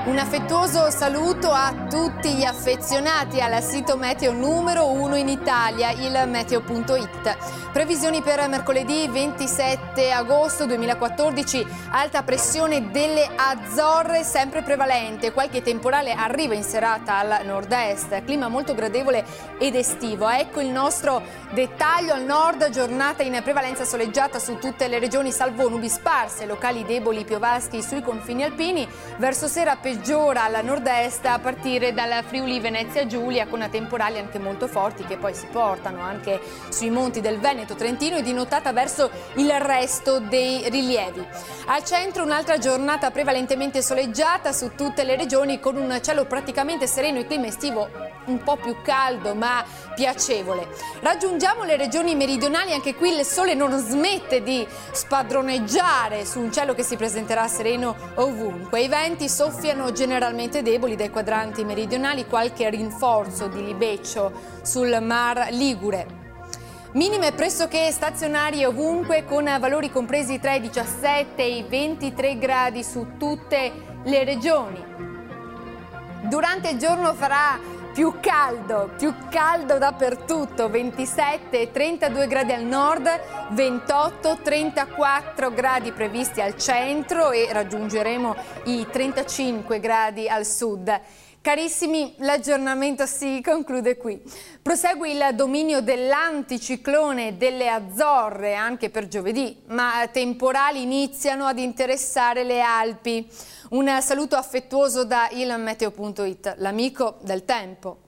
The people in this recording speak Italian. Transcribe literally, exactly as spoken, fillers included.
Un affettuoso saluto a tutti gli affezionati al sito meteo numero uno in Italia, il meteo punto it. Previsioni per mercoledì ventisette agosto duemilaquattordici, alta pressione delle Azzorre sempre prevalente, qualche temporale arriva in serata al nord-est, clima molto gradevole ed estivo. Ecco il nostro dettaglio: al nord giornata in prevalenza soleggiata su tutte le regioni salvo nubi sparse, locali deboli piovaschi sui confini alpini, verso sera peggiora al nord-est a partire dal Friuli Venezia Giulia, con temporali anche molto forti che poi si portano anche sui monti del Veneto Trentino e di nottata verso il resto dei rilievi. Al centro un'altra giornata prevalentemente soleggiata su tutte le regioni, con un cielo praticamente sereno e clima estivo un po' più caldo ma piacevole. Raggiungiamo le regioni meridionali, anche qui il sole non smette di spadroneggiare su un cielo che si presenterà sereno ovunque. I venti soffiano generalmente deboli dai quadranti meridionali, qualche rinforzo di libeccio sul Mar Ligure. Minime pressoché stazionarie ovunque, con valori compresi tra i diciassette e i ventitré gradi su tutte le regioni. Durante il giorno farà più caldo, più caldo dappertutto, ventisette e trentadue gradi al nord, ventotto e trentaquattro gradi previsti al centro e raggiungeremo i trentacinque gradi al sud. Carissimi, l'aggiornamento si conclude qui. Prosegue il dominio dell'anticiclone delle Azzorre anche per giovedì, ma temporali iniziano ad interessare le Alpi. Un saluto affettuoso da il meteo punto it, l'amico del tempo.